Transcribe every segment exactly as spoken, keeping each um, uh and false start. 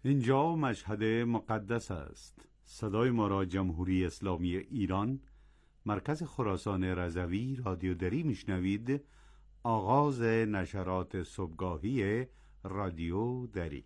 اینجا مشهد مقدس است. صدای ما را جمهوری اسلامی ایران، مرکز خراسان رضوی رادیو دری میشنوید. آغاز نشرات صبحگاهی رادیو دری.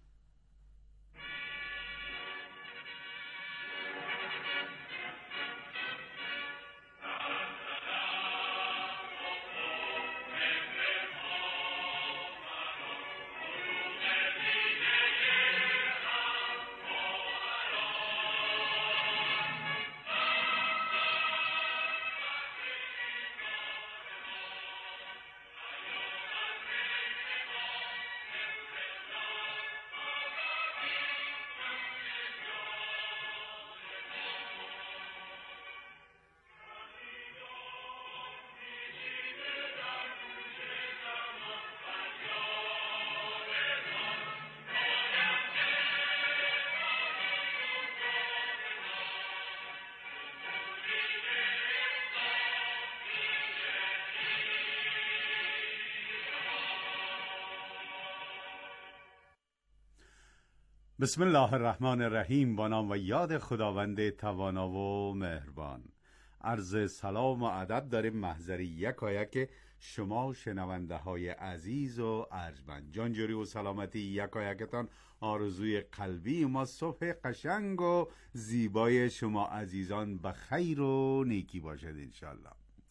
بسم الله الرحمن الرحیم. با نام و یاد خداوند توانا و مهربان. عرض سلام و ادب داریم محضر یکایک شما شنونده های عزیز و ارجمند. جانجوری و سلامتی یکایکتان آرزوی قلبی ما. صبح قشنگ و زیبای شما عزیزان به خیر و نیکی باشد انشالله.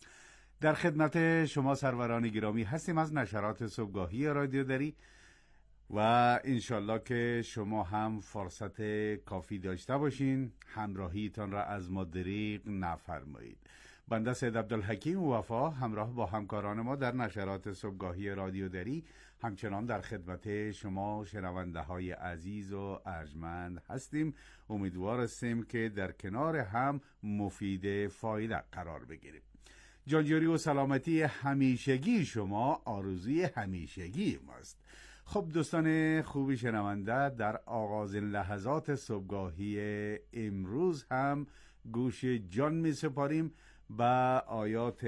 در خدمت شما سروران گرامی هستیم از نشرات صبحگاهی رادیو دری و انشالله که شما هم فرصت کافی داشته باشین، همراهیتان را از ما دریغ نفرمایید. بنده سید عبدالحکیم وفا همراه با همکاران ما در نشرات صبحگاهی رادیو دری همچنان در خدمت شما شنونده های عزیز و ارجمند هستیم. امیدوار هستیم که در کنار هم مفید فایده قرار بگیریم. جانجوری و سلامتی همیشگی شما آرزوی همیشگی ماست. خب دوستان خوبی شنونده، در آغاز لحظات صبحگاهی امروز هم گوش جان می سپاریم به آیات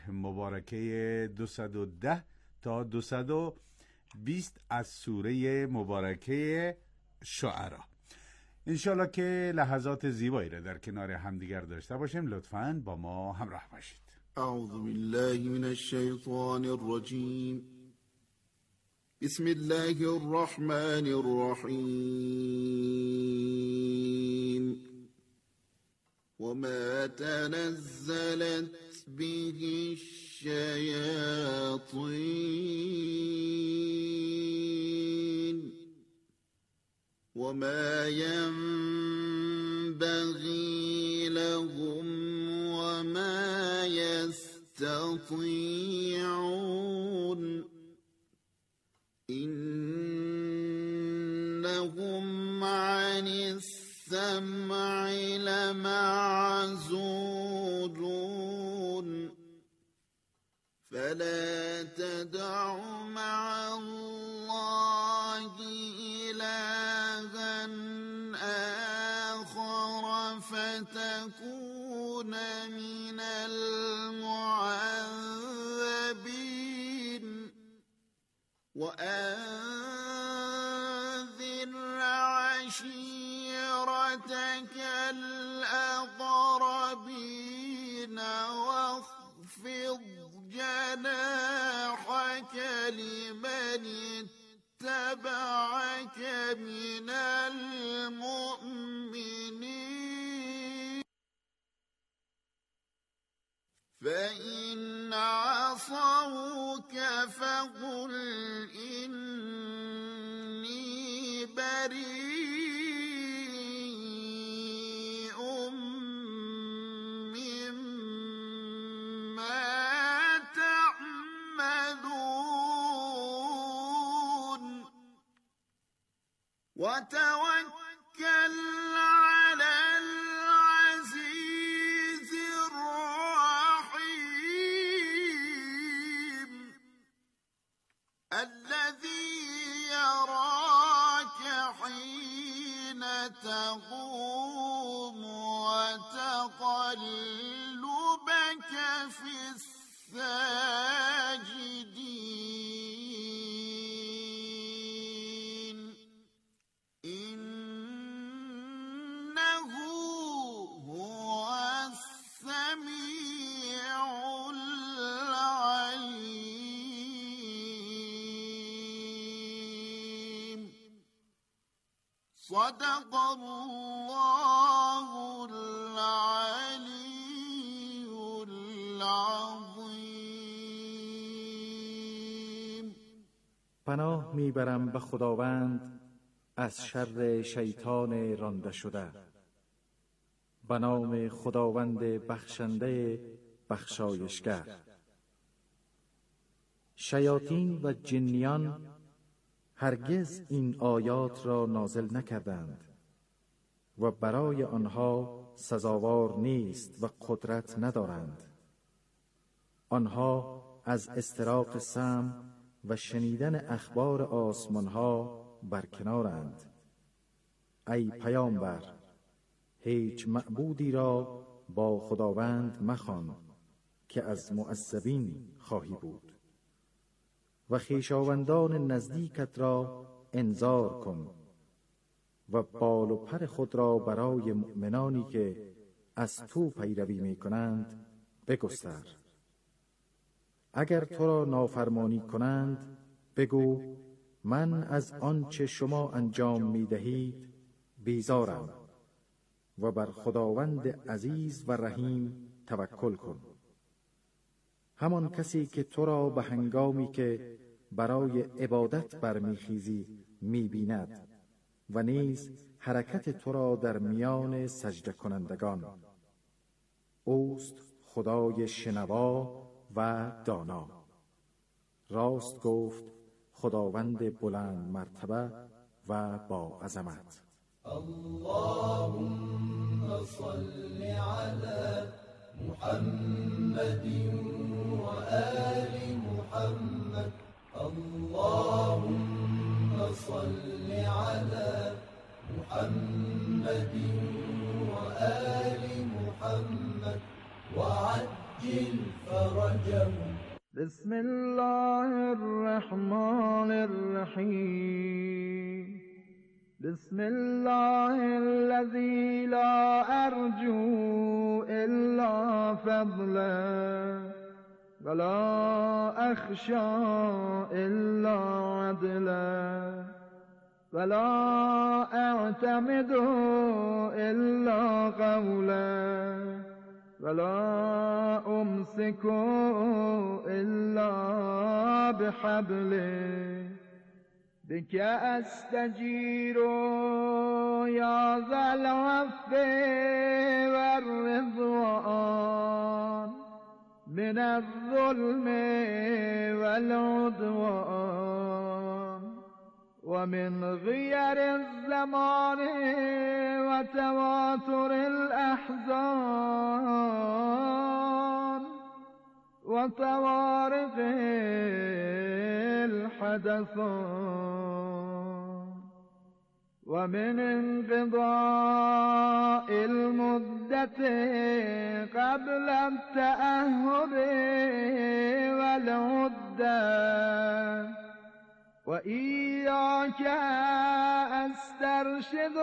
مبارکه دویست و ده تا دویست و بیست از سوره مبارکه شعرا. انشالله که لحظات زیبایی را در کنار همدیگر داشته باشیم. لطفاً با ما همراه باشید. اعوذ بالله من الشیطان الرجیم. بسم الله الرحمن الرحیم. وما تنزلت به الشياطين وما ينبغي لهم وما يستطيعون إنهم عن السمع لمعزولون فلا تدع مع الله إلها آخر فتكون من المعذبين وأنذر عشيرتك الأقربين واخفض جناحك لمن اتبعك من المؤمنين فإن عصوك فقل إني بريء مما تعملون وتوكل على العزيز الرحيم الذي يراك حين تقوم وتقلبك في الساجدين إن صدق الله العلی العظیم. پناه میبرم به خداوند از شر شیطان رانده شده. به نام خداوند بخشنده بخشایشگر. شیاطین و جنیان هرگز این آیات را نازل نکردند و برای آنها سزاوار نیست و قدرت ندارند. آنها از استراق سمع و شنیدن اخبار آسمانها برکنارند. ای پیامبر، هیچ معبودی را با خداوند مخوان که از معذبین خواهی بود و خویشاوندان نزدیکت را انذار کن و بال و پر خود را برای مؤمنانی که از تو پیروی می کنند بگستر. اگر تو را نافرمانی کنند بگو من از آنچه شما انجام می دهید بیزارم و بر خداوند عزیز و رحیم توکل کن. همان کسی که تو را به هنگامی که برای عبادت برمیخیزی میبیند و نیز حرکت تو را در میان سجده کنندگان. اوست خدای شنوا و دانا. راست گفت خداوند بلند مرتبه و با عظمت. اللهم صل على محمد وآل محمد. اللهم صل على محمد وآل محمد وعجل فرجهم. بسم الله الرحمن الرحيم. بسم الله الذي لا أرجو إلا فضله ولا أخشى إلا عدله ولا أعتمد إلا قوله ولا أمسك إلا بحبله بك أستجير يا ذا العفو والرضوان من الظلم والعدوان ومن غير الزمان وتواتر الأحزان وطوارق الحدثان ومن انقضاء المدة قبل التأهب والعدة وإياك أسترشد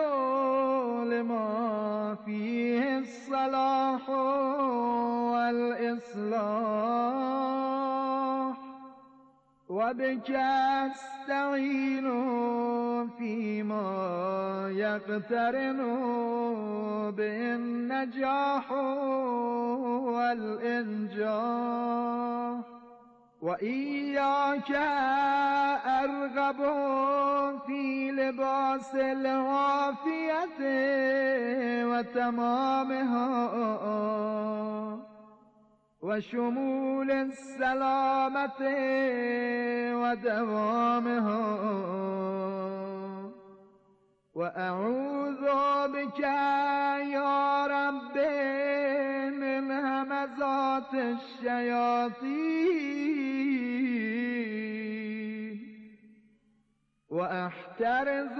لما فيه الصلاح والإصلاح وبك أستعين فيما يقترن بالنجاح والإنجاح وإياك أرغب في لباس العافية وتمامها وشمول السلامة ودوامها وأعوذ بك يا رب من همزات الشياطين وأحترز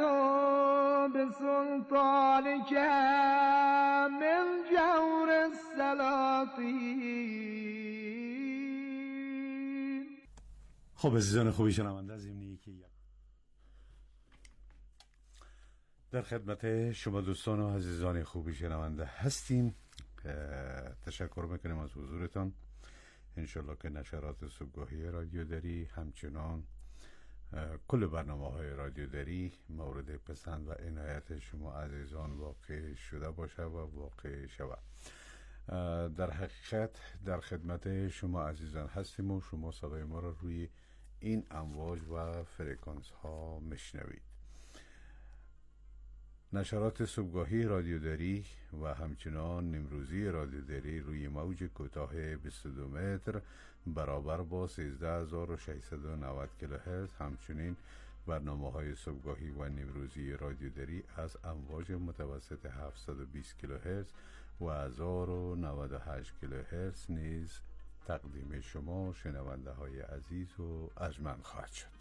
بسلطانك من جور السلاطين. خب عزیزان خوبی شنونده، از این که در خدمت شما دوستان و عزیزان خوبی شنونده هستیم. تشکر میکنیم از حضورتان. انشالله که نشرات صبحگاهی رادیو دری همچنان کل برنامه های رادیو دری مورد پسند و عنایت شما عزیزان واقع شده باشه و واقع شود. در حقیقت در خدمت شما عزیزان هستیم و شما صدای ما را روی این امواج و فرکانس ها مشنوید. نشرات صبحگاهی رادیو دری و همچنان نمروزی رادیو دری روی موج کوتاه بیست و دو متر برابر با سیزده هزار و ششصد و نود کیلوهرتز، همچنین برنامه های صبحگاهی و نمروزی رادیو دری از امواج متوسط هفتصد و بیست کیلوهرتز و هزار و نود و هشت کیلوهرتز نیز تقدیم شما شنونده های عزیز و ارجمند خواهد شد.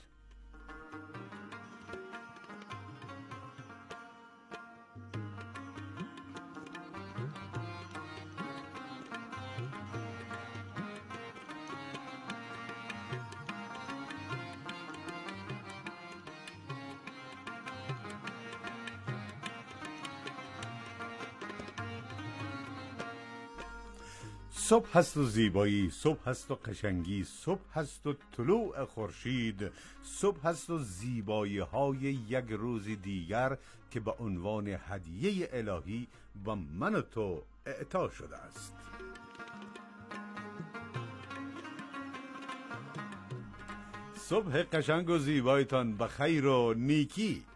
صبح هست و زیبایی، صبح هست و قشنگی، صبح هست و طلوع خورشید، صبح هست و زیبایی های یک روز دیگر که به عنوان هدیه الهی و من و تو اعطا شده است. صبح قشنگ و زیبایتان به خیر و نیکی.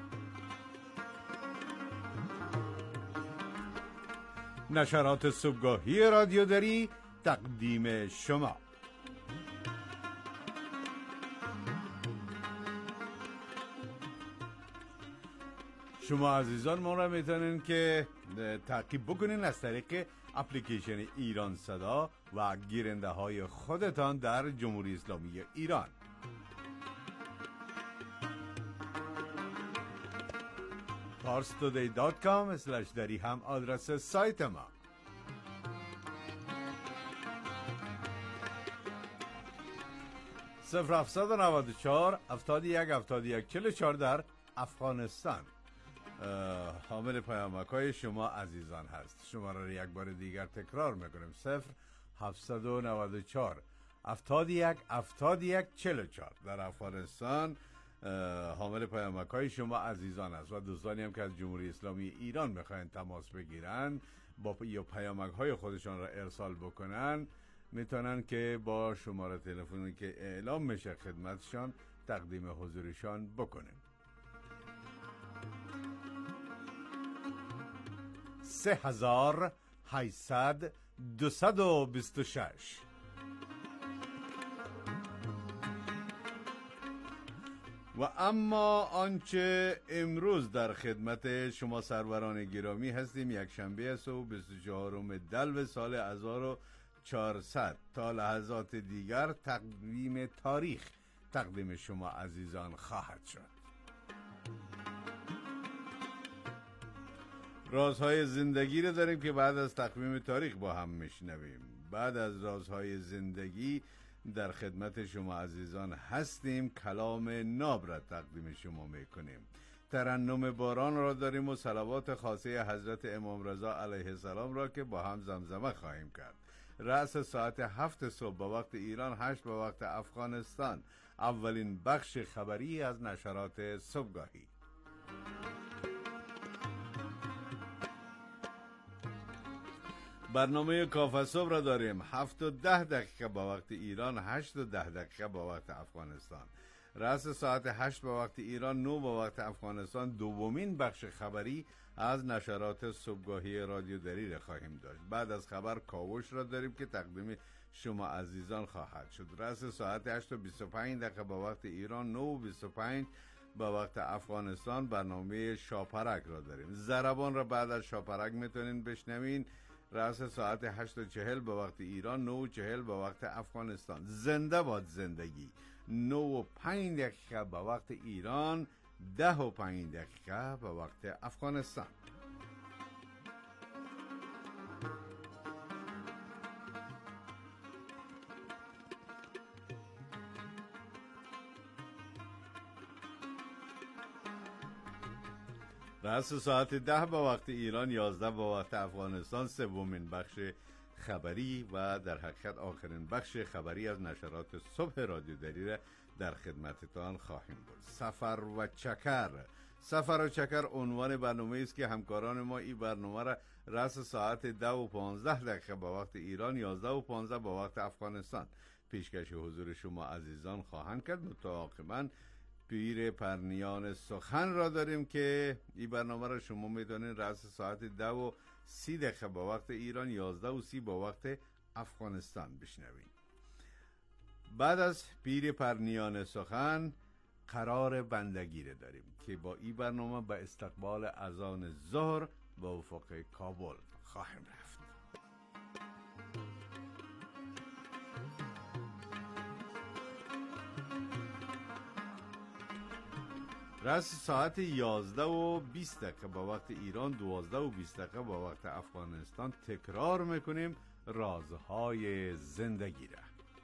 نشرات صبحگاهی رادیو دری تقدیم شما. شما عزیزان ما را میتونین که تعقیب بکنین از طریق اپلیکیشن ایران صدا و گیرنده های خودتان در جمهوری اسلامی ایران. پارس تودی دات کام اسلش دری هم آدرس سایت ما. صفر هفتصد و نود و چهار هفتاد و یک هفتاد و یک چهل و چهار در افغانستان حامل پیامک های شما عزیزان هست. شماره را یک بار دیگر تکرار میکنیم: صفر هفتصد و نود و چهار هفتاد و یک هفتاد و یک چهل و چهار در افغانستان حامل پیامک های شما عزیزان است. و دوستانی هم که از جمهوری اسلامی ایران میخواین تماس بگیرن با یا پیامک های خودشان را ارسال بکنن، میتونن که با شماره تلفنی که اعلام میشه خدمتشان تقدیم حضورشان بکنن. سه هزار هشتصد دویست و بیست و شش. و اما آنچه امروز در خدمت شما سروران گرامی هستیم، یک شنبه است و بیست و چهارم دلو سال هزار و چهارصد. تا لحظات دیگر تقدیم تاریخ تقدیم شما عزیزان خواهد شد. رازهای زندگی رو داریم که بعد از تقویم تاریخ با هم میشنویم. بعد از رازهای زندگی در خدمت شما عزیزان هستیم. کلام ناب را تقدیم شما میکنیم. ترنم باران را داریم و صلوات خاصه حضرت امام رضا علیه السلام را که با هم زمزمه خواهیم کرد. رأس ساعت هفت صبح به وقت ایران، هشت به وقت افغانستان، اولین بخش خبری از نشرات صبحگاهی. برنامه کافه صبح را داریم. هفت و ده دقیقه با وقت ایران، هشت و ده دقیقه با وقت افغانستان. رأس ساعت هشت با وقت ایران، نه با وقت افغانستان دومین بخش خبری از نشرات صبحگاهی رادیو دری را خواهیم داشت. بعد از خبر کاوش را داریم که تقدیم شما عزیزان خواهد شد. رأس ساعت هشت و بیست و پنج دقیقه با وقت ایران، نه و بیست و پنج با وقت افغانستان برنامه شاپرک را داریم. ضربان را بعد از شاپرک میتونین بشنوین. رأس ساعت هشت و چهل با وقت ایران، نه و چهل با وقت افغانستان. زنده باد زندگی، نه و پنج دقیقه با وقت ایران، ده و پنج دقیقه با وقت افغانستان. رأس ساعت ده با وقت ایران، یازده با وقت افغانستان سومین بخش خبری و در حقیقت آخرین بخش خبری از نشرات صبح رادیو دری را در خدمتتان خواهیم بود. سفر و چکر. سفر و چکر عنوان برنامه است که همکاران ما این برنامه را رأس ساعت ده و پانزده دقیقه با وقت ایران، یازده و پانزده با وقت افغانستان پیشکش حضور شما عزیزان خواهند کرد. متعاقباً پیر پرنیان سخن را داریم که این برنامه را شما میدانید رأس ساعت ده و سی دقیقه با وقت ایران، یازده و سی با وقت افغانستان بشنوید. بعد از پیر پرنیان سخن قرار بندگی را داریم که با این برنامه به استقبال اذان ظهر به افق کابل خواهیم رفت. رأس ساعت یازده و بیست دقیقه با وقت ایران، دوازده و بیست دقیقه با وقت افغانستان تکرار میکنیم رازهای زندگی را.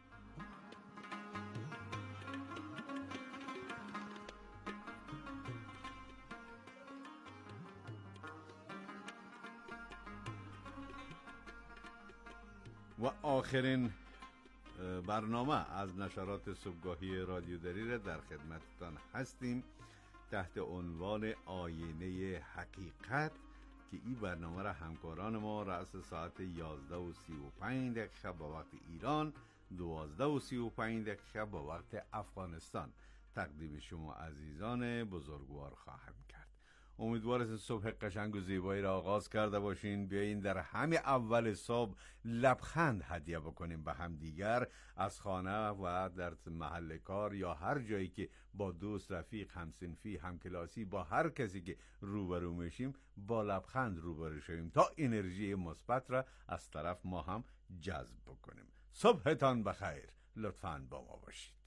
و آخرین برنامه از نشرات صبحگاهی رادیو دری را در خدمتتان هستیم تحت عنوان آینه حقیقت که این برنامه را همکاران ما رأس ساعت یازده و سی و پنج دقیقه با وقت ایران، دوازده و سی و پنج دقیقه با وقت افغانستان تقدیم شما عزیزان بزرگوار خواهم کرد. امیدوارم صبح قشنگ و زیبایی را آغاز کرده باشین. بیاین در همین اول صبح لبخند هدیه بکنیم به هم دیگر، از خانه و در محل کار یا هر جایی که با دوست، رفیق، همسنفی، همکلاسی، با هر کسی که روبرو میشیم با لبخند روبرو شویم تا انرژی مثبت را از طرف ما هم جذب بکنیم. صبحتان بخیر. لطفاً با ما باشید.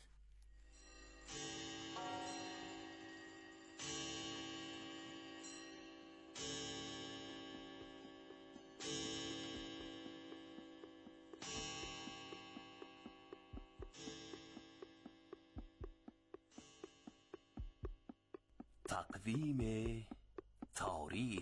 تقویم تاریخ.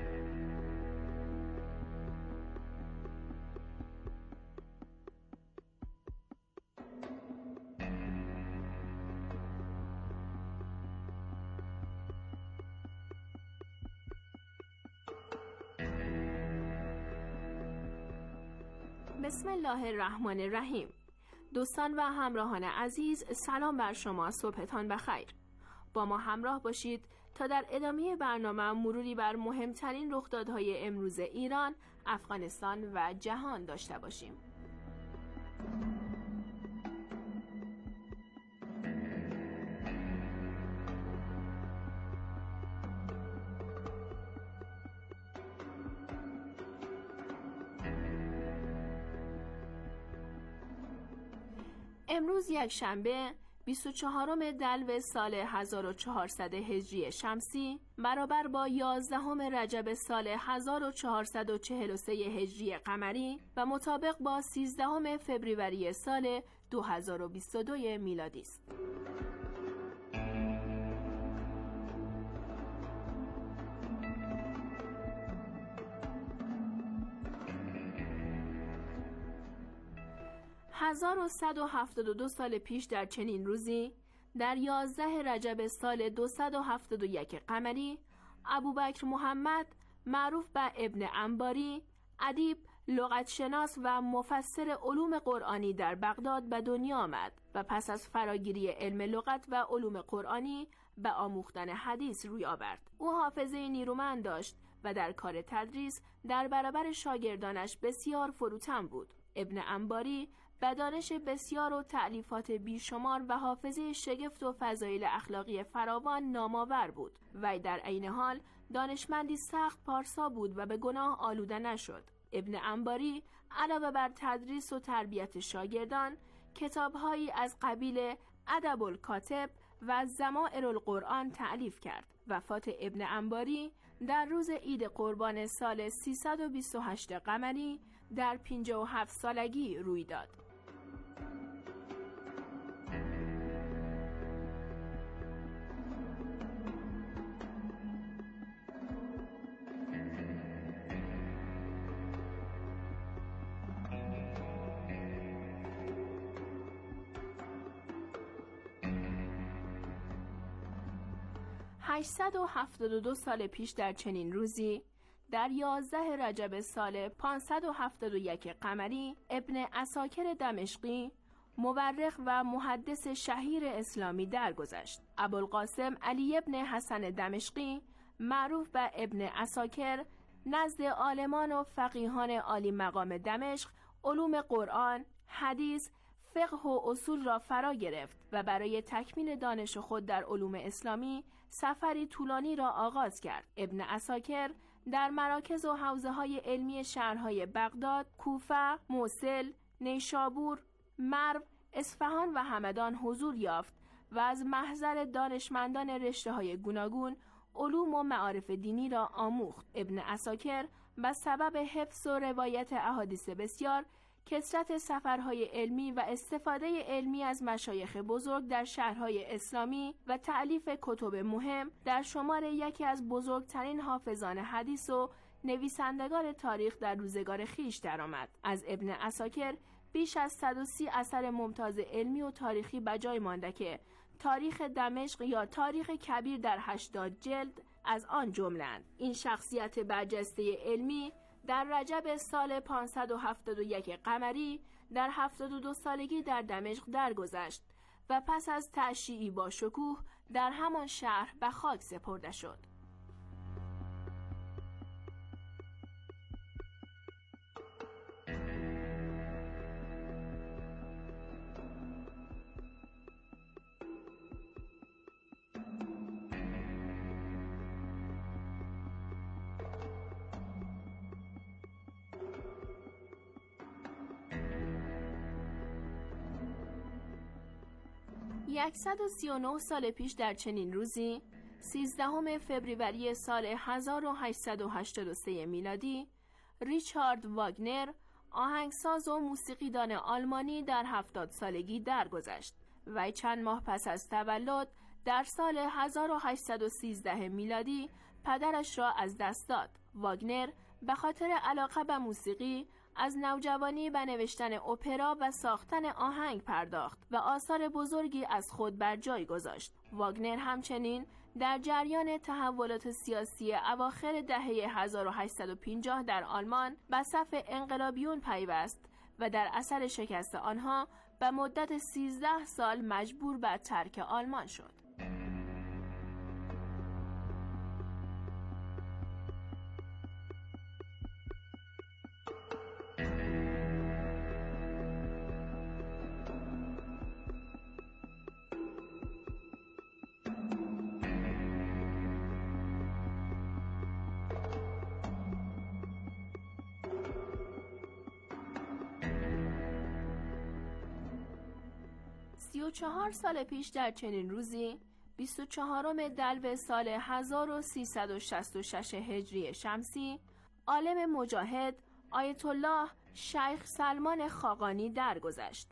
بسم الله الرحمن الرحیم. دوستان و همراهان عزیز، سلام بر شما، صبحتان بخیر. با ما همراه باشید تا در ادامه برنامه مروری بر مهمترین رخدادهای امروز ایران، افغانستان و جهان داشته باشیم. امروز یک شنبه بیست و چهارم دلو سال هزار و چهارصد هجری شمسی برابر با یازدهم رجب سال هزار و چهارصد و چهل و سه هجری قمری و مطابق با سیزدهم فوریه سال دو هزار و بیست و دو میلادی است. هزار و صد و هفتاد و دو سال پیش در چنین روزی در یازده رجب سال دویست و هفتاد و یک قمری ابوبکر محمد معروف به ابن انباری، ادیب، لغتشناس و مفسر علوم قرآنی در بغداد به دنیا آمد و پس از فراگیری علم لغت و علوم قرآنی به آموختن حدیث روی آورد. او حافظه نیرومند داشت و در کار تدریس در برابر شاگردانش بسیار فروتن بود. ابن انباری به دانش بسیار و تألیفات بیشمار و حافظه شگفت و فضایل اخلاقی فراوان نامآور بود. وی در عین حال دانشمندی سخت پارسا بود و به گناه آلوده نشد. ابن انباری علاوه بر تدریس و تربیت شاگردان، کتابهایی از قبیل ادب الکاتب و ضمائر القرآن تألیف کرد. وفات ابن انباری در روز عید قربان سال سیصد و بیست و هشت قمری در پنجاه و هفت سالگی روی داد. هشتصد و هفتاد و دو سال پیش در چنین روزی در یازده رجب سال پانصد و هفتاد و یک قمری ابن عساکر دمشقی مورخ و محدث شهیر اسلامی درگذشت. ابوالقاسم علی ابن حسن دمشقی معروف به ابن عساکر نزد عالمان و فقیهان عالی مقام دمشق علوم قرآن، حدیث، فقه و اصول را فرا گرفت و برای تکمیل دانش خود در علوم اسلامی سفری طولانی را آغاز کرد. ابن عساکر در مراکز و حوزه‌های علمی شهرهای بغداد، کوفه، موصل، نیشابور، مرو، اصفهان و همدان حضور یافت و از محضر دانشمندان رشته‌های گوناگون علوم و معارف دینی را آموخت. ابن عساکر به سبب حفظ و روایت احادیث بسیار، کثرت سفرهای علمی و استفاده علمی از مشایخ بزرگ در شهرهای اسلامی و تألیف کتب مهم در شمار یکی از بزرگترین حافظان حدیث و نویسندگان تاریخ در روزگار خیش درآمد. از ابن عساکر بیش از صد و سی اثر ممتاز علمی و تاریخی به جای مانده که تاریخ دمشق یا تاریخ کبیر در هشتاد جلد از آن جمله‌اند. این شخصیت برجسته علمی در رجب سال پانصد و هفتاد و یک قمری در هفتاد و دو سالگی در دمشق درگذشت و پس از تشییعی با شکوه در همان شهر به خاک سپرده شد. صد و سی و نه سال پیش در چنین روزی، سیزدهم فوریه سال هزار و هشتصد و هشتاد و سه میلادی، ریچارد واگنر آهنگساز و موسیقیدان آلمانی در هفتاد سالگی درگذشت. وی چند ماه پس از تولد در سال هزار و هشتصد و سیزده میلادی پدرش را از دست داد. واگنر به خاطر علاقه به موسیقی از نوجوانی به نوشتن اپرا و ساختن آهنگ پرداخت و آثار بزرگی از خود بر جای گذاشت. واگنر همچنین در جریان تحولات سیاسی اواخر دهه هزار و هشتصد و پنجاه در آلمان به صف انقلابیون پیوست و در اثر شکست آنها به مدت سیزده سال مجبور به ترک آلمان شد. سی و چهار سال پیش در چنین روزی، بیست و چهارم دلو سال هزار و سیصد و شصت و شش هجری شمسی، عالم مجاهد آیت الله شیخ سلمان خاقانی درگذشت.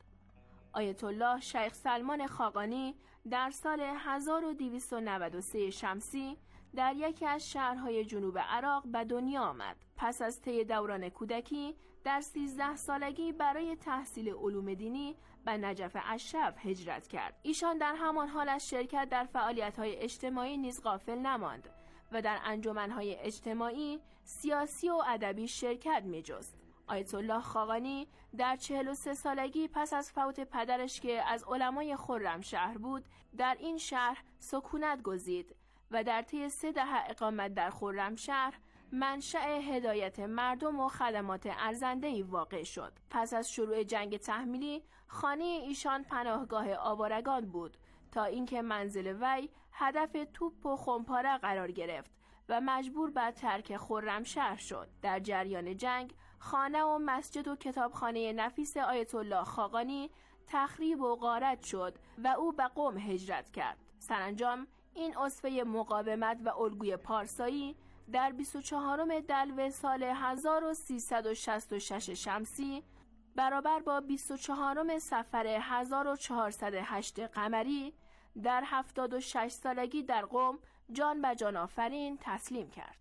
آیت الله شیخ سلمان خاقانی در سال هزار و دویست و نود و سه شمسی در یکی از شهرهای جنوب عراق به دنیا آمد. پس از طی دوران کودکی در سیزده سالگی برای تحصیل علوم دینی به نجف اشرف هجرت کرد. ایشان در همان حال از شرکت در فعالیت‌های اجتماعی نیز غافل نماند و در انجمن‌های اجتماعی، سیاسی و ادبی شرکت می‌جست. آیت الله خاقانی در چهل و سه سالگی پس از فوت پدرش که از علمای خرمشهر بود، در این شهر سکونت گزید و در طی سه دهه اقامت در خرمشهر منشأ هدایت مردم و خدمات ارزنده‌ای واقع شد. پس از شروع جنگ تحمیلی، خانه ایشان پناهگاه آوارگان بود تا اینکه منزل وی هدف توپ و خمپاره قرار گرفت و مجبور به ترک خرمشهر شد. در جریان جنگ خانه و مسجد و کتابخانه نفیس آیت الله خاقانی تخریب و غارت شد و او به قم هجرت کرد. سرانجام این اسوه مقاومت و الگوی پارسایی در بیست و چهارم دلو سال هزار و سیصد و شصت و شش شمسی برابر با بیست و چهارم صفر هزار و چهارصد و هشت قمری در هفتاد و شش سالگی در قم جان به جان آفرین تسلیم کرد.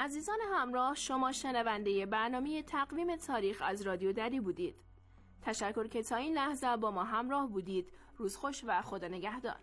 عزیزان همراه، شما شنونده برنامه تقویم تاریخ از رادیو دری بودید. تشکر که تا این لحظه با ما همراه بودید. روز خوش و خدا نگهدار.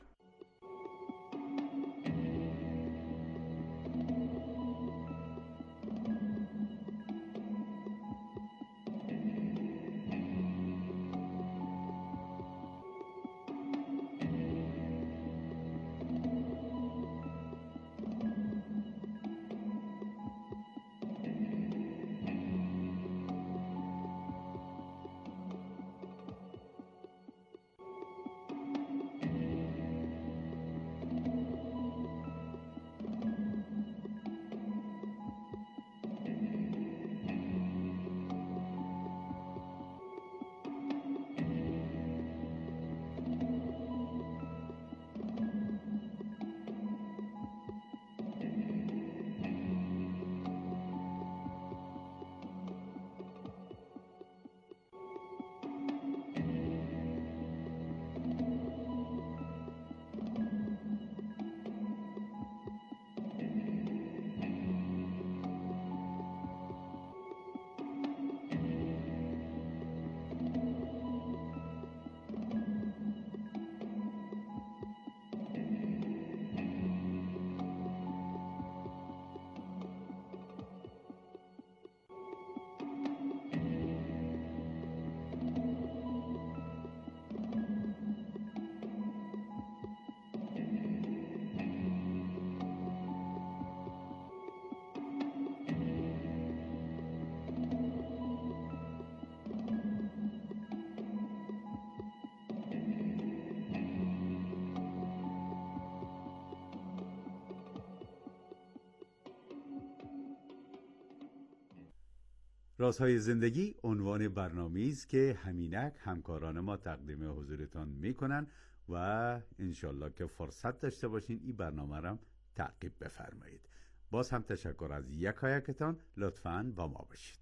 رازهای زندگی عنوان برنامه‌ای است که همینک همکاران ما تقدیم حضورتان میکنن و انشالله که فرصت داشته باشین این برنامه را تعقیب بفرمایید. باز هم تشکر از یکایکتان. لطفاً با ما باشید.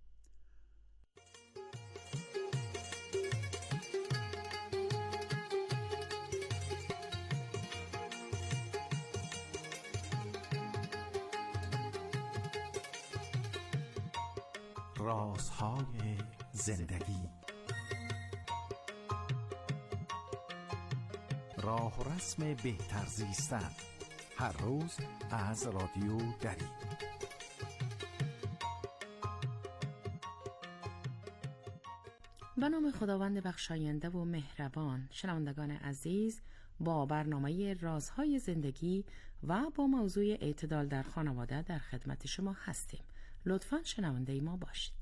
رازهای زندگی، راه و رسم بهتر زیستن، هر روز از رادیو دری. به نام خداوند بخشاینده و مهربان، شنوندگان عزیز، با برنامه رازهای زندگی و با موضوع اعتدال در خانواده در خدمت شما هستیم. لطفاً شنونده ما باشید.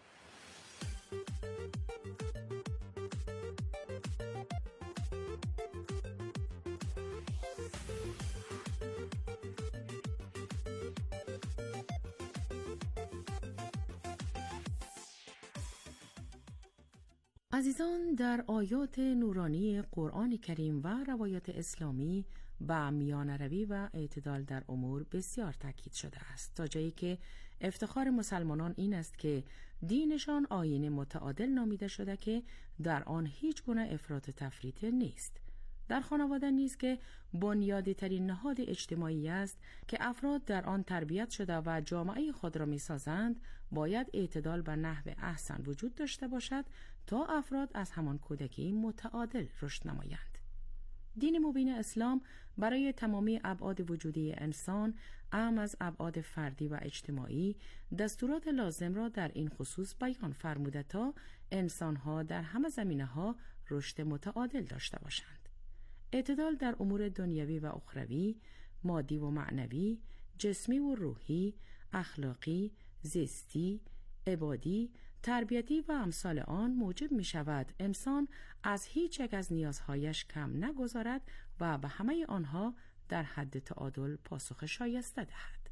عزیزان، در آیات نورانی قرآن کریم و روایات اسلامی به میانه‌روی و اعتدال در امور بسیار تاکید شده است، تا جایی که افتخار مسلمانان این است که دینشان آیین متعادل نامیده شده که در آن هیچ گونه افراط و تفریط نیست. در خانواده نیز که بنیادی ترین نهاد اجتماعی است که افراد در آن تربیت شده و جامعه خود را می سازند، باید اعتدال به نحو احسن وجود داشته باشد تا افراد از همان کودکی متعادل رشد نمایند. دین مبین اسلام برای تمامی ابعاد وجودی انسان، اعم از ابعاد فردی و اجتماعی، دستورات لازم را در این خصوص بیان فرموده تا انسانها در همه زمینه‌ها رشد متعادل داشته باشند. اعتدال در امور دنیوی و اخروی، مادی و معنوی، جسمی و روحی، اخلاقی، زیستی، عبادی، تربیتی و امثال آن موجب می شود انسان از هیچ یک از نیازهایش کم نگذارد و به همه آنها در حد تعادل پاسخ شایسته دهد.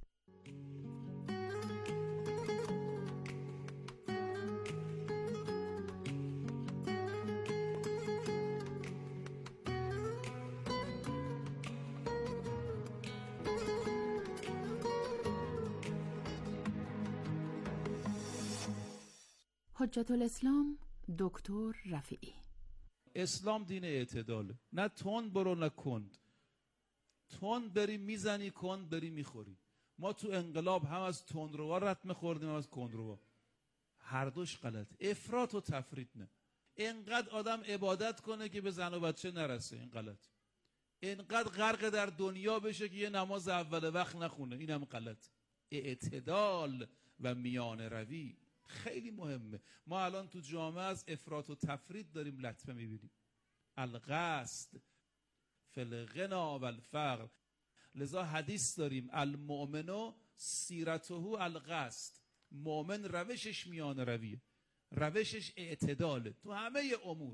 حجت الاسلام دکتر رفیعی. اسلام دین اعتداله، نه تند برو نه کند. تند بری میزنی، کند بری میخوری. ما تو انقلاب هم از تندروا رتمه خوردیم هم از کندروا. هر دوش غلط. افراط و تفریط نه. اینقدر آدم عبادت کنه که به زن و بچه نرسه، این غلط. اینقدر غرق در دنیا بشه که یه نماز اول وقت نخونه، این هم غلط. اعتدال و میانه روی خیلی مهمه. ما الان تو جامعه از افراط و تفریط داریم لطمه میبینیم. القصد فی الغنا و الفقر. لذا حدیث داریم المؤمن سیرته القصد. مؤمن روشش میانه رویه، روشش اعتداله تو همه امور.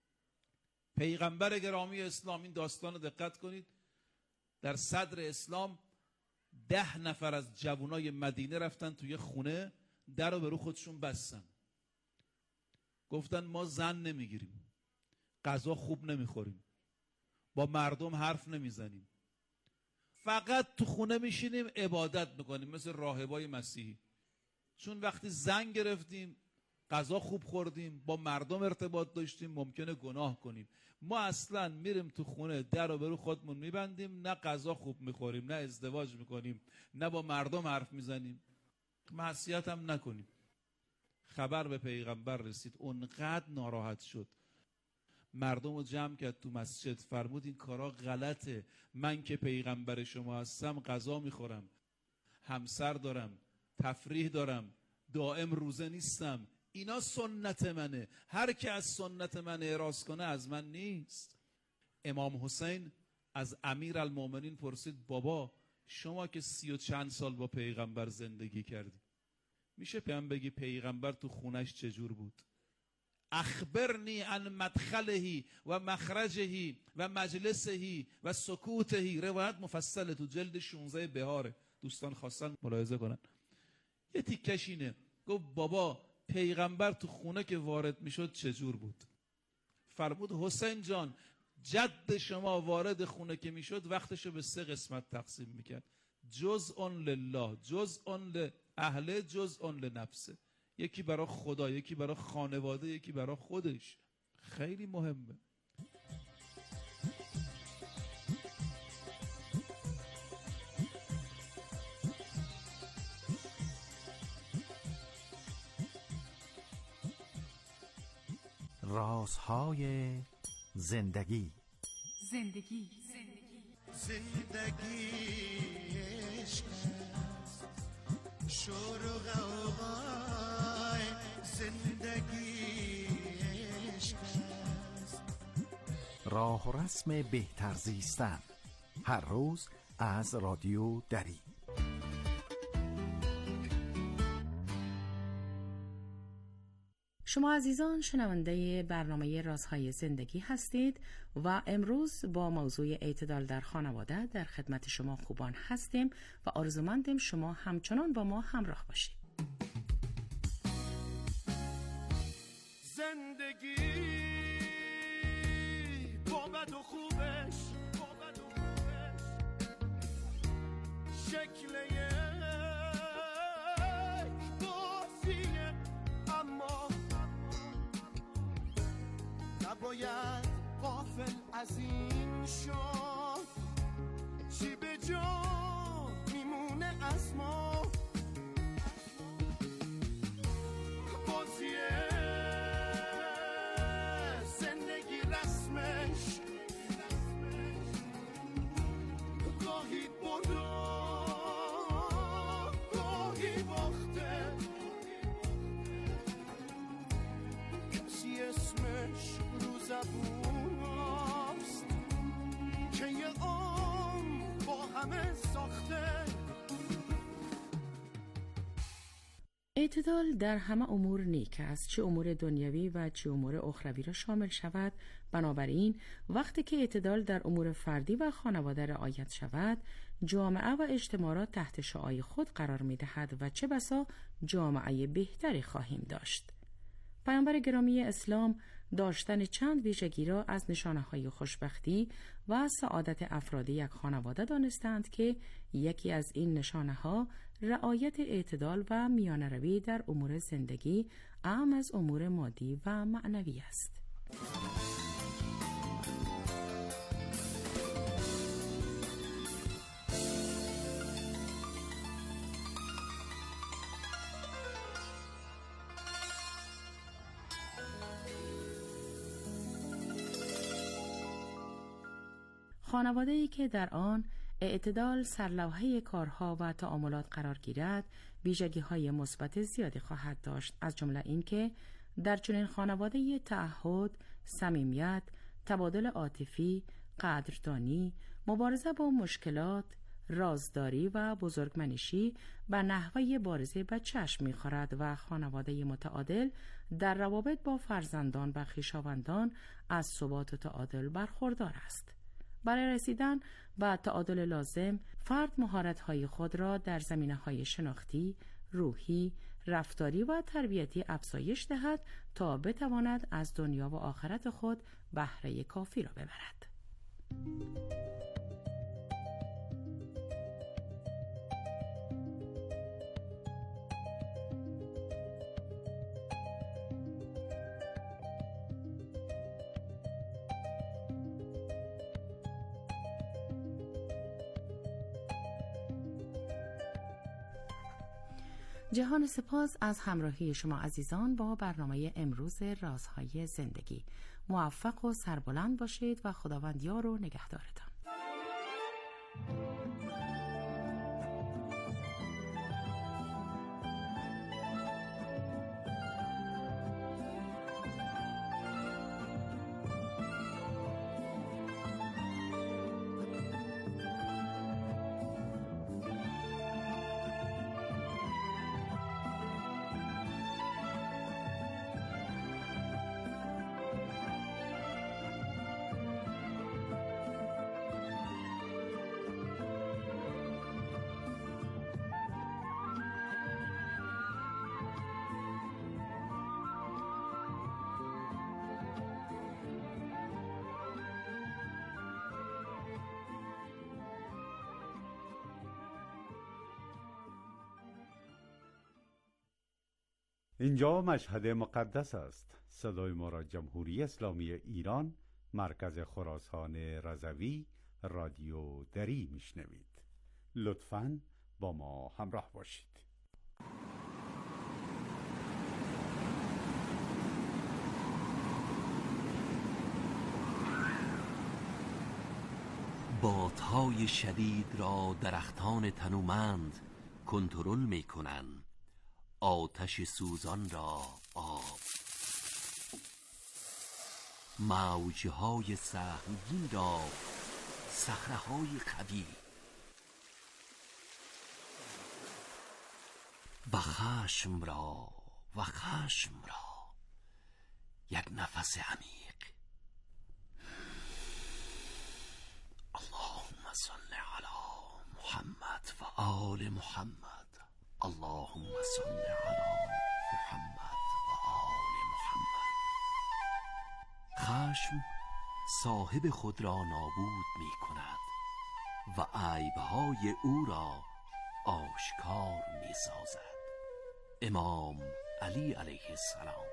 پیغمبر گرامی اسلام، این داستان رو دقت کنید، در صدر اسلام ده نفر از جوانای مدینه رفتن توی خونه، در رو به رو خودشون بستن، گفتن ما زن نمیگیریم، غذا خوب نمیخوریم، با مردم حرف نمیزنیم، فقط تو خونه میشینیم عبادت میکنیم مثل راهبای مسیحی. چون وقتی زن گرفتیم، غذا خوب خوردیم، با مردم ارتباط داشتیم، ممکنه گناه کنیم. ما اصلا میریم تو خونه، در رو به رو خودمون میبندیم، نه غذا خوب میخوریم، نه ازدواج میکنیم، نه با مردم حرف میزنیم، معصیت هم نکنیم. خبر به پیغمبر رسید، اونقدر ناراحت شد، مردم رو جمع کرد تو مسجد، فرمود این کارا غلطه، من که پیغمبر شما هستم غذا میخورم، همسر دارم، تفریح دارم، دائم روزه نیستم، اینا سنت منه، هر که از سنت من اعراض کنه از من نیست. امام حسین از امیر المومنین پرسید بابا شما که سی و چند سال با پیغمبر زندگی کردی، میشه پیام بگی پیغمبر تو خونش چجور بود؟ اخبرنی عن مدخله و مخرجه و مجلسه و سکوته. روایت مفصله تو جلد شانزده بهاره، دوستان خواستن ملاحظه کنن. یه تیکش اینه، گفت بابا پیغمبر تو خونه که وارد میشد چجور بود؟ فرمود حسین جان جد شما وارد خونه که میشد وقتشو به سه قسمت تقسیم میکرد، جزء لله، جزء لاهله، جزء لنفسه. یکی برای خدا، یکی برای خانواده، یکی برای خودش. خیلی مهمه. رازهای زندگی. زندگی زندگی عشق است، شور و غوغای زندگی عشق است. راه و رسم بهتر زیستن، هر روز از رادیو دری. شما عزیزان شنونده برنامه رازهای زندگی هستید و امروز با موضوع اعتدال در خانواده در خدمت شما خوبان هستیم و آرزومندیم شما همچنان با ما همراه باشید. زندگی با بد و خوبش، با بد و خوبش شکل یک بازیه، اما نباید غافل از این شد چی به جا میمونه از ما. بازیه زندگی رسمش گاهی برده گاهی باخته، کسی اسمش رو زبون هست که یه عمر با همه ساخته. اعتدال در همه امور نیک است، چه امور دنیوی و چه امور اخروی را شامل شود. بنابراین وقتی که اعتدال در امور فردی و خانواده رعایت شود، جامعه و اجتماع را تحت شعاع خود قرار می دهد و چه بسا جامعه بهتری خواهیم داشت. پیامبر گرامی اسلام داشتن چند ویژگی را از نشانه‌های خوشبختی و سعادت افراد یک خانواده دانستند که یکی از این نشانه‌ها رعایت اعتدال و میانه‌روی در امور زندگی اهم از امور مادی و معنوی است. خانواده‌ای که در آن اعتدال سرلوحه کارها و تعاملات قرار گیرد ویژگی‌های مثبت زیادی خواهد داشت، از جمله اینکه در چنین خانواده‌ای تعهد، صمیمیت، تبادل عاطفی، قدردانی، مبارزه با مشکلات، رازداری و بزرگمنشی به نحوه بارزه به چشم می‌خورد و خانواده متعادل در روابط با فرزندان و خویشاوندان از ثبات و تعادل برخوردار است. برای رسیدن به تعادل لازم، فرد مهارت‌های خود را در زمینه‌های شناختی، روحی، رفتاری و تربیتی افزایش دهد تا بتواند از دنیا و آخرت خود بهره کافی را ببرد. جهان سپاس از همراهی شما عزیزان با برنامه امروز رازهای زندگی. موفق و سربلند باشید و خداوند یار و نگهدارتان. اینجا مشهد مقدس است. صدای ما را جمهوری اسلامی ایران، مرکز خراسان رضوی، رادیو دری میشنوید. لطفاً با ما همراه باشید. بادهای شدید را درختان تنومند کنترل می کنند، آتش سوزان را آب، موجهای سهمگین را صخره‌های قوی و خشم را و خشم را یک نفس عمیق. اللهم صل علی محمد و آل محمد. اللهم صل علی محمد و آل محمد. خشم صاحب خود را نابود می کند و عیبهای او را آشکار می سازد. امام علی علیه السلام.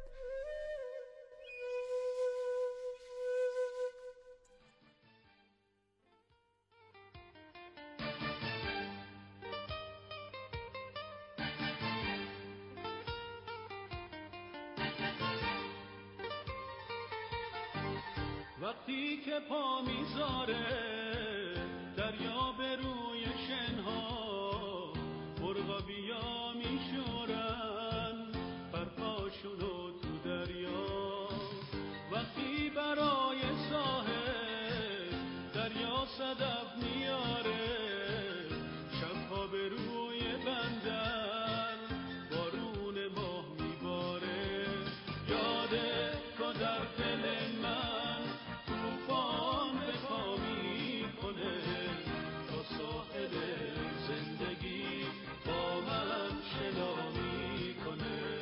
وقتی که پا میذاره دریا به روی شنها، مرغا بیا میشورن پرپاشونو تو دریا. وقتی برای ساحل دریا صدف میاره، شبها به روی بندر بارون ماه میباره. یاده که در دل من زندگی با من شنا میکنه.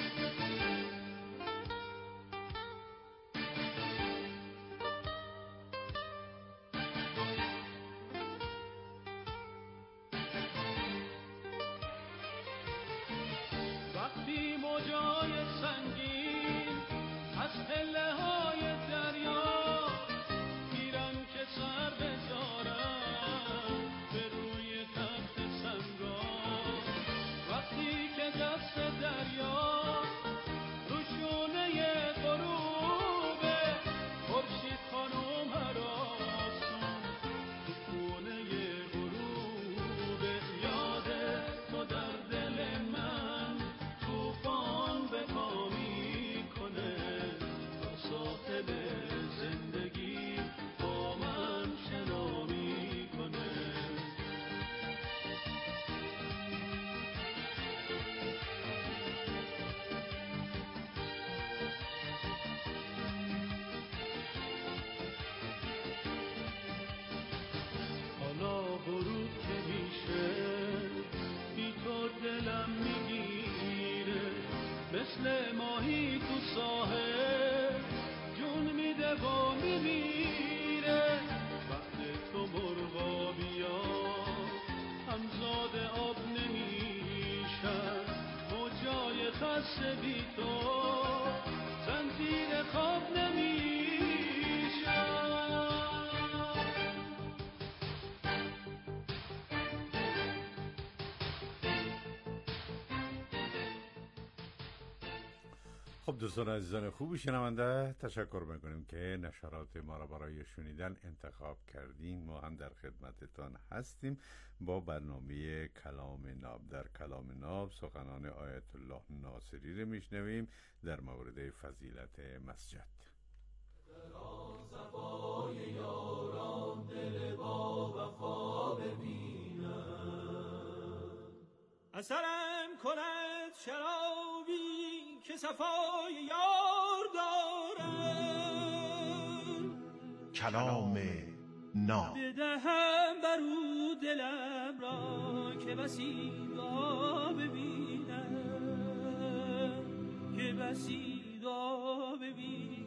وقتی موجای سنگین از پله های دریا میرن که سر بذارن به روی تخت سنگا، وقتی که دست دریا رو شونه غروبه، خورشید خانم هراسون بسته بی تو زنجیر خواب نمیشم. خب دوستان عزیزان خوب شنونده، تشکر میکنیم که نشرات ما را برای شنیدن انتخاب کردین. ما هم در خدمتتان هستیم با برنامه کلام ناب. در کلام ناب سخنان آیت الله ناصری رو میشنویم در مورد فضیلت مسجد. صفای یاران دل با وفا ببینم، اثرم کند شرابی که صفای یار دارم. کلام ناب. بدهم برو دلم را که بسی دعا ببینم، که بسی دعا ببینم.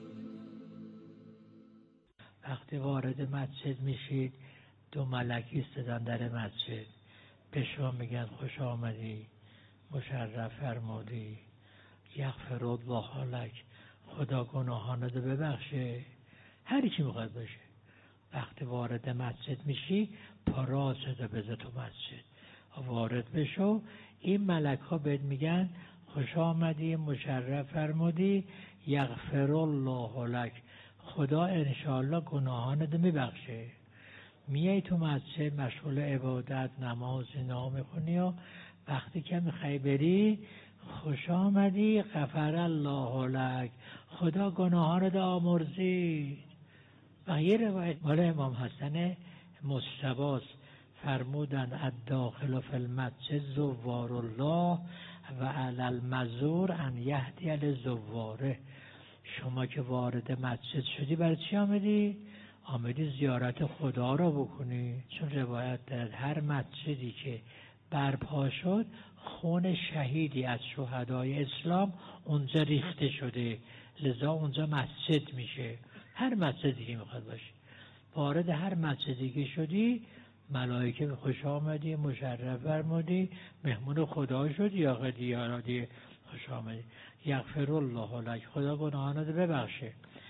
وقتی وارد مسجد میشید دو ملک ایستادن در مسجد، به شما میگن خوش آمدی، مشرف فرمودی، یغفر الله لک، خدا گناهانت ببخشه، هر چی میخواد باشه. وقتی وارد مسجد میشی پا راست بذار تو مسجد، وارد بشو، این ملک ها بهت میگن خوش آمدی، مشرف فرمودی، یغفر الله لک، خدا انشاءالله گناهانت میبخشه. میای تو مسجد مشغول عبادت، نماز اینا میخونی و وقتی که میخوای بری خوش آمدی، غفر الله لک، خدا گناهانت آمرزید. و یه روایت مال امام حسن مجتبی فرمودن الداخل فی المسجد زوار الله و علی المزور ان یهدی لزواره. شما که وارد مسجد شدی برای چی آمدی؟ آمدی زیارت خدا را بکنی. چون روایت دارد هر مسجدی که برپا شد خون شهیدی از شهدای اسلام اونجا ریخته شده، لذا اونجا مسجد میشه. هر مسجدی که میخواد باشه، وارد هر مسجدی که شدی ملائکه خوش آمدی، مشرف فرمودی، مهمون خدا شدی یا خدی یا دی خوش آمدی، یغفر الله لک، خدا گناهانت ببخشه.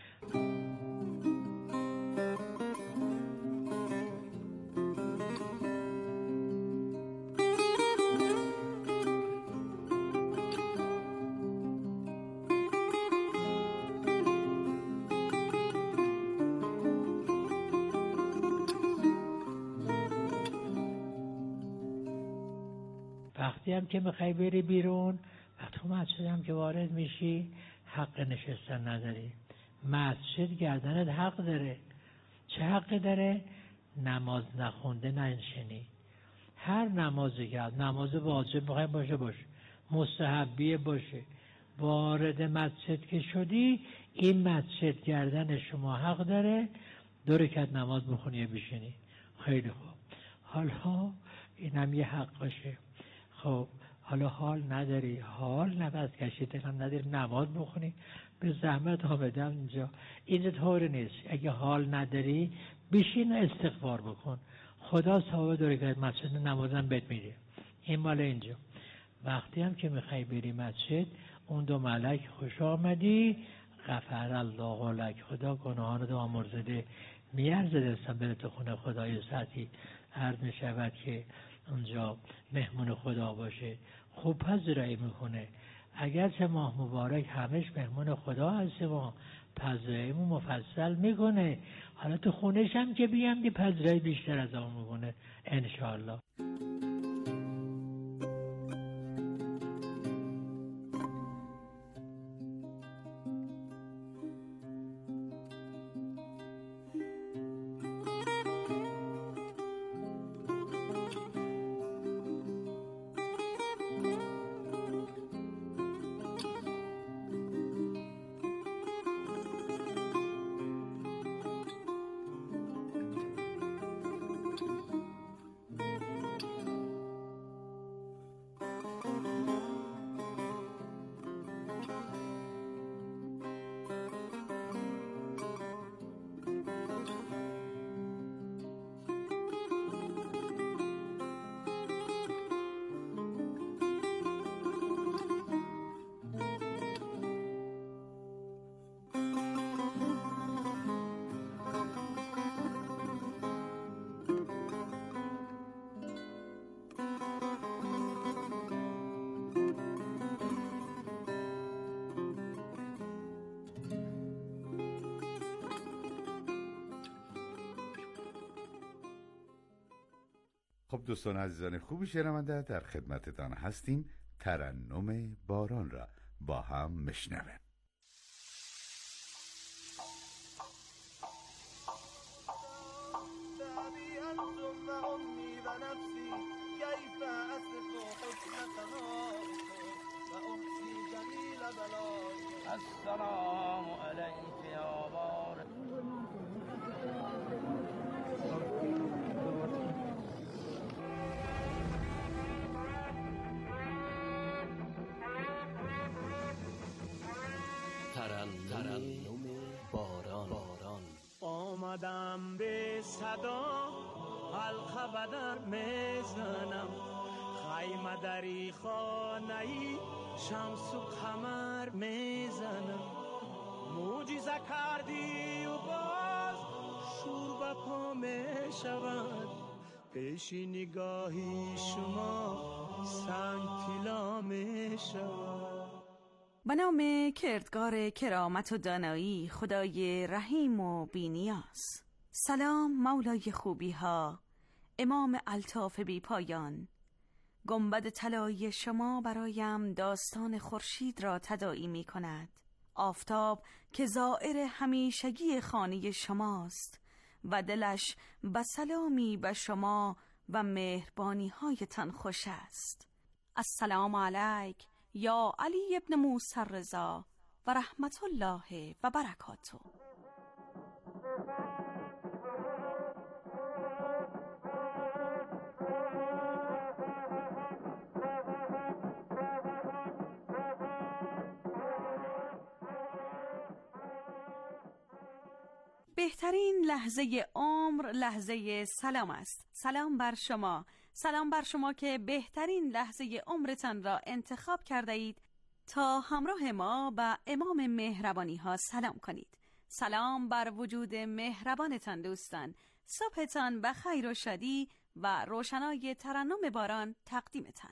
وقتی هم که میخوای بری بیرون، وقتی مسجد هم که وارد میشی حق نشستن نداری. مسجد گردنت حق داره. چه حقی داره؟ نماز نخونده ننشینی. هر نمازی که نماز واجب میخوای باشه باشه، مستحبیه باشه، وارد مسجد که شدی این مسجد گردن شما حق داره، دو رکعت نماز بخونی بشینی. خیلی خوب. حالا اینم یه حق باشه. خب حالا حال نداری، حال نفس کشیدن هم نداری نماز بخونی، به زحمت آمدم اینجا. این طور نیست. اگه حال نداری بشین و استغفار بکن، خدا ثواب داره که مسجد نمازم بهت میده. این مال اینجا. وقتی هم که میخوای بری مسجد اون دو ملک خوش آمدی، غفر الله لک، خدا گناهانت آمرزده. میارزه دستم بره تو خونه خدای سطحی، عرض میشود که اونجا مهمون خدا باشه، خوب پذیرایی میکنه. اگرچه ماه مبارک همش مهمون خدا هستیم و پذیراییمون مفصل میکنه، حالا تو خونش هم که بیام دی پذیرایی بیشتر از اون میکنه انشاءالله. خب دوستان عزیزان خوبی شنونده، در خدمتتان هستیم. ترنم باران را با هم مشنویم. السلام علیک یا بار ترنم باران باران آمدم به صدا حلقه بدر میزنم، خیمه دری خانه‌ای شمس و قمر میزنم. معجزه کردی و باز شور به پا میشود، پیش نگاهی شما سنگ طلا میشود. به نام کردگار کرامت و دانایی، خدای رحیم و بینیاز. سلام مولای خوبی ها، امام الطاف بی پایان. گنبد طلایی شما برایم داستان خورشید را تداعی می کند. آفتاب که زائر همیشگی خانه شماست و دلش به سلامی به شما و مهربانی هایتان خوش است. السلام علیک یا علی ابن موسی الرضا و رحمت الله و برکاته. بهترین لحظه عمر لحظه سلام است. سلام بر شما، سلام بر شما که بهترین لحظه عمرتان را انتخاب کرده اید تا همراه ما به امام مهربانی ها سلام کنید. سلام بر وجود مهربانتان دوستان، صبحتان به خیر و شادی و روشنای ترنم باران تقدیمتان.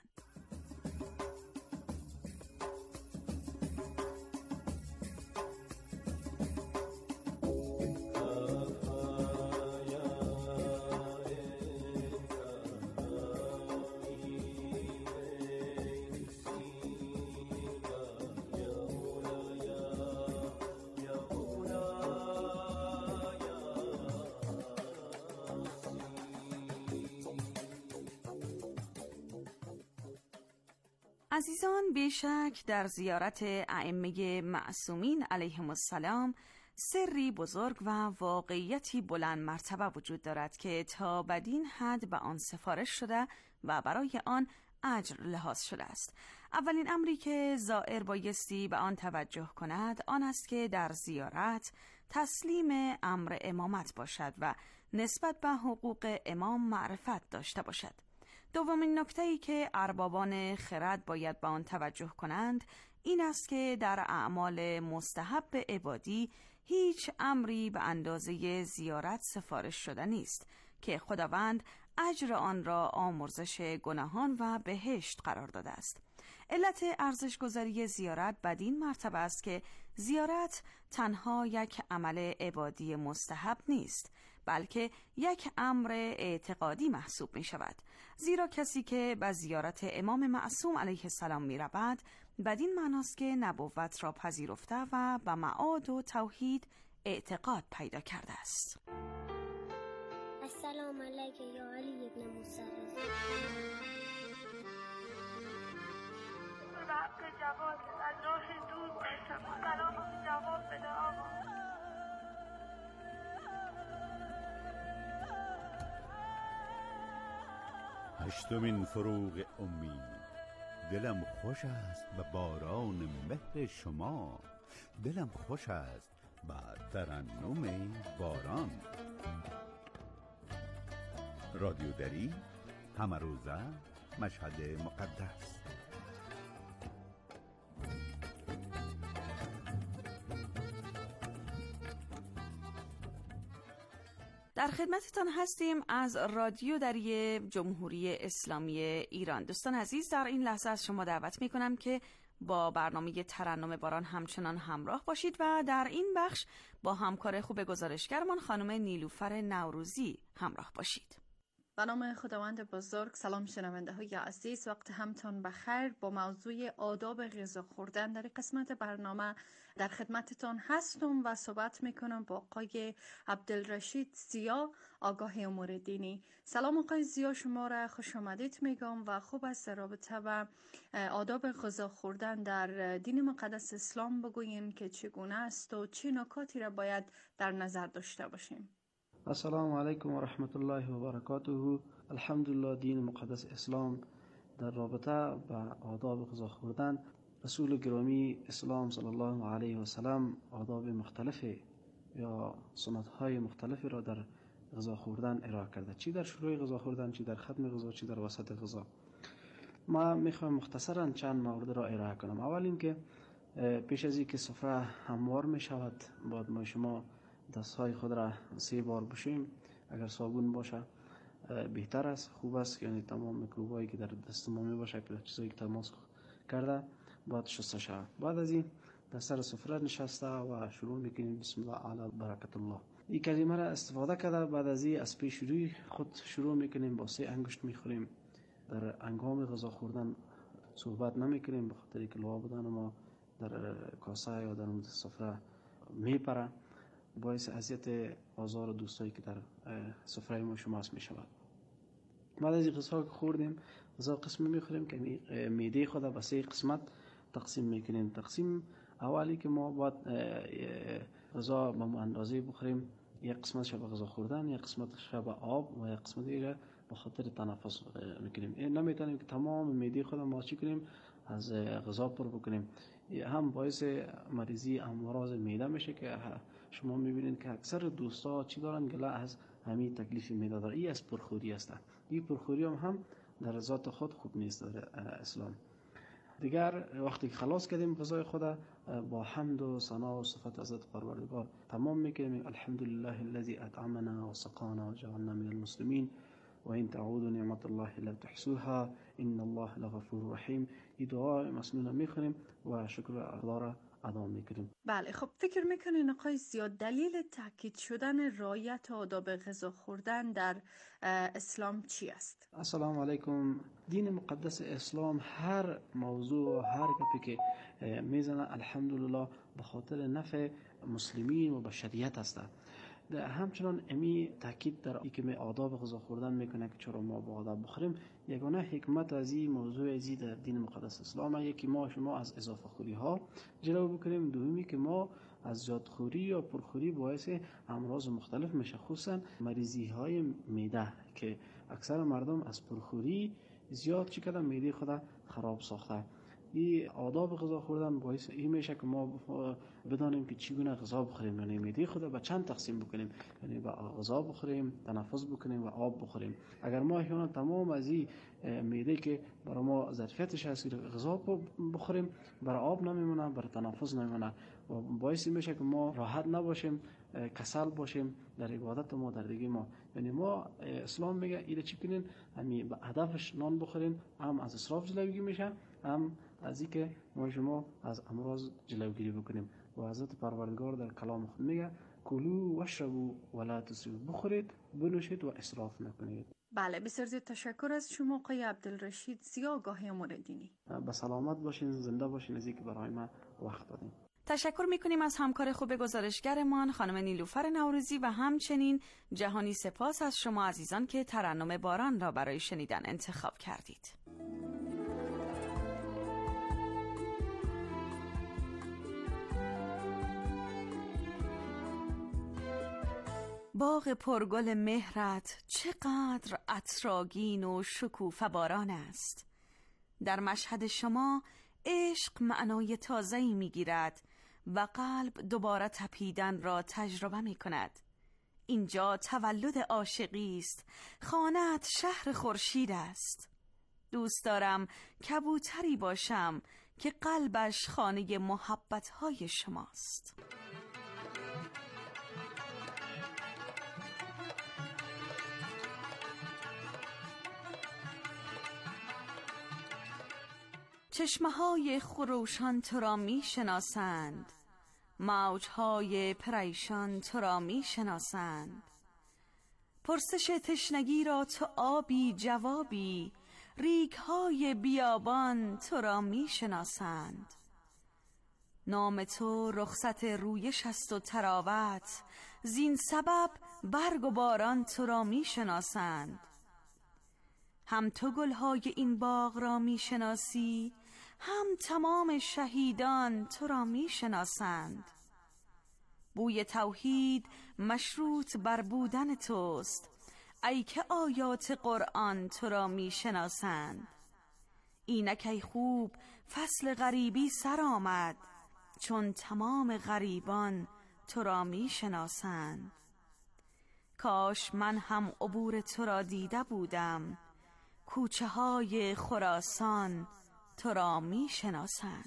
عزیزان، بیشک در زیارت ائمه معصومین علیهم السلام سری بزرگ و واقعیتی بلند مرتبه وجود دارد که تا بدین حد به آن سفارش شده و برای آن اجر لحاظ شده است. اولین امری که زائر بایستی به آن توجه کند آن است که در زیارت تسلیم امر امامت باشد و نسبت به حقوق امام معرفت داشته باشد. دومین نکته‌ای که اربابان خرد باید به آن توجه کنند این است که در اعمال مستحب عبادی هیچ امری به اندازه زیارت سفارش شده نیست که خداوند اجر آن را آمرزش گناهان و بهشت قرار داده است. علت ارزش‌گذاری زیارت بدین مرتبه است که زیارت تنها یک عمل عبادی مستحب نیست، بلکه یک امر اعتقادی محسوب می شود. زیرا کسی که به زیارت امام معصوم علیه السلام می رود بدین معناست که نبوت را پذیرفته و به معاد و توحید اعتقاد پیدا کرده است. السلام علیک یا علی ابن موسی الرضا. به حق جواد از راه دور باشم، سلام جواب بده آقا. هشتمین فروغ امید. دلم خوش است به باران مهر شما، دلم خوش است به ترنم باران. رادیو دری، همه روزه، مشهد مقدس. در خدمتتان هستیم از رادیو دری جمهوری اسلامی ایران. دوستان عزیز، در این لحظه از شما دعوت می کنم که با برنامه ترنم باران همچنان همراه باشید و در این بخش با همکار خوب گزارشگرمان خانم نیلوفر نوروزی همراه باشید. به نام خداوند بزرگ. سلام شنونده های عزیز، وقت همتون بخیر. با موضوع آداب غذا خوردن در قسمت برنامه در خدمتتون هستم و صحبت میکنم با آقای عبدالرشید زیا، آگاه امور دینی. سلام آقای زیا، شما را خوش آمدید میگم و خوب است در رابطه با آداب غذا خوردن در دین مقدس اسلام بگوییم که چگونه است و چه نکاتی را باید در نظر داشته باشیم. السلام علیکم و رحمت الله و برکاته. الحمدلله، دین مقدس اسلام در رابطه با آداب غذا خوردن، رسول گرامی اسلام صلی الله علیه و سلم آداب مختلف یا سنت های مختلفی را در غذا خوردن ارائه کرده، چی در شروع غذا خوردن، چی در ختم غذا، چی در وسط غذا. ما میخوایم مختصرا چند مورد را ارائه کنم. اول اینکه پیش از اینکه سفره هموار میشود، باید ما شما دستهای خود را سه بار بشوییم. اگر صابون باشه بهتر است، خوب است، یعنی تمام میکروبایی که در دست ما می باشه، چیزایی که تماس کرده باید شسته شود. بعد از این در سر سفره نشسته و شروع میکنیم بسم الله علی برکت الله. این کلمه را استفاده کرده. بعد از این از پیش روی خود شروع میکنیم، با سه انگشت میخوریم. در هنگام غذا خوردن صحبت نمیکنیم، به خاطر اینکه لعاب بدن ما در کاسه یا در سفره میپره، باعث اذیت آزار و دوستایی که در سفره ما شماست میشود. بعد از این غذا که خوردیم، غذا قسمی میخوریم که معده خود به سه قسمت تقسیم میکنیم. تقسیم اولی که ما باید غذا به اندازه بخوریم، یک قسمت شب غذا خوردن، یک قسمت شب آب و یک قسمت دیگه به خاطر تنفس میکنیم. نمیتونیم که تمام معده خود ما چی کنیم، از غذا پر بکنیم. هم باعث مریضی امراض معده میشه که شما میبینید که اکثر دوستا چی دارن، گله از همین تکلیف معده داره. این از پرخوری است. این پرخوری هم هم در ذات خود خوب نیست در اسلام. دیگر وقتی که خلاص کردیم غذای خود، با حمد و ثنا و صفت حضرت پروردگار تمام میکنیم. الحمدلله الذی اطعمنا و سقانا و جعلنا من المسلمین و این تعودوا نعمت الله لا تحصوها ان الله لغفور رحیم. این دعا مسنون میخونیم و شکر خدا را ادا میکنیم. بله، خب فکر میکنین آقای زیاد دلیل تاکید شدن رعایت آداب غذا خوردن در اسلام چی است؟ السلام علیکم. دین مقدس اسلام هر موضوع و هر گپی که میزنه الحمدلله به خاطر نفع مسلمین و بشریت است. همچنان امی تاکید در اینکه می آداب غذا خوردن میکنه که چرا ما با آداب بخوریم. یگانه حکمت از این موضوع ازی در دین مقدس اسلام یکی ما شما از اضافه خوری ها جلو بکنیم، دومی که ما از زیادخوری یا پرخوری باعث امراض مختلف میشه، خصوصا مریضی های معده که اکثر مردم از پرخوری زیاد چی کردن، معده خود خراب ساخته. این آداب غذا خوردن باعث این میشه که ما بدانیم که چگونه غذا بخوریم، یعنی معده خود به چند تقسیم بکنیم، یعنی با غذا بخوریم، تنفس بکنیم و آب بخوریم. اگر ما احیانا تمام از این معده که برای ما ظرفیتش هست غذا بخوریم، برای آب نمیمونه، برای تنفس نمیمونه و باعث میشه که ما راحت نباشیم، کسل باشیم در عبادت ما، در دیگه ما. یعنی ما اسلام میگه ایره چی کنین، همین به هدفش نان بخورین، هم از اسراف جلوگیری میشه، هم از اینکه ما شما از امراض جلوگیری بکنیم. و حضرت پروردگار در کلام خود میگه کلوا واشربوا ولا تسرفوا، بخورید، بنوشید و اسراف نکنید. بله، بسیار زیاد تشکر از شما آقای عبدالرشید زیا، آگاه امور دینی. به سلامت باشین، زنده باشین، از اینکه برای ما وقت دادین. تشکر میکنیم از همکار خوب گزارشگرمان خانم نیلوفر نوروزی و همچنین جهانی سپاس از شما عزیزان که ترنم باران را برای شنیدن انتخاب کردید. باغ پرگل مهرت چقدر عطرآگین و شکوفه باران است. در مشهد شما عشق معنای تازه‌ای می‌گیرد و قلب دوباره تپیدن را تجربه می‌کند. اینجا تولد عاشقی است، خانه‌ات شهر خورشید است. دوست دارم کبوتری باشم که قلبش خانه محبت‌های شماست. چشمه‌های خروشان تو را می شناسند، موج‌های پریشان تو را می شناسند. پرسش تشنگی را تو آبی جوابی، ریگ‌های بیابان تو را می شناسند. نام تو رخصت رویش است و تراوت، زین سبب برگ و باران تو را می شناسند. هم تو گلهای این باغ را می شناسی، هم تمام شهیدان تو را می شناسند. بوی توحید مشروط بر بودن توست، ای که آیات قرآن تو را می شناسند. اینک ای خوب فصل غریبی سر آمد، چون تمام غریبان تو را می شناسند. کاش من هم عبور تو را دیده بودم، کوچه های خراسان تو را می شناسند.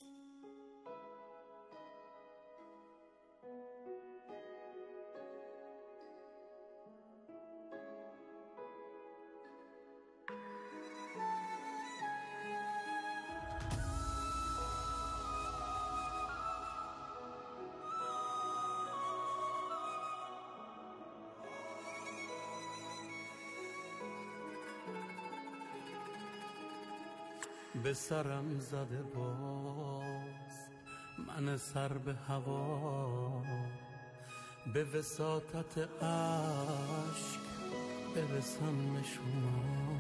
به سرم زده باز من سر به هوا، به وساطت عشق برسم به شما.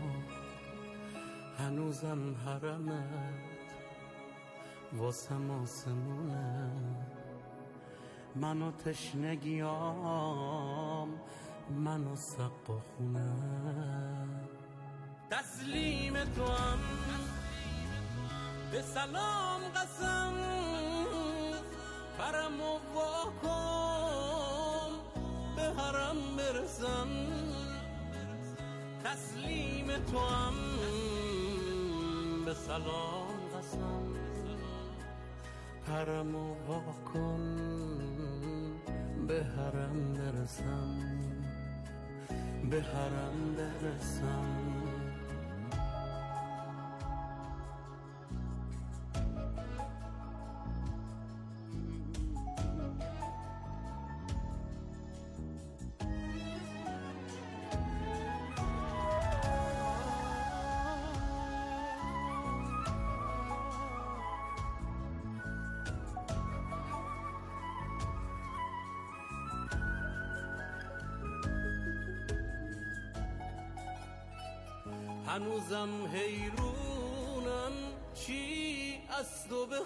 هنوزم حرمت واسم آسمونه، من و تشنگیام من و سقف و خونه. تسلیم تو هم به سلام قسم، پرم و واکن به حرم برسم. تسلیم تو هم به سلام قسم، پرم و واکن به حرم برسم، به حرم برسم. هنوزم حیرونم چی از تو به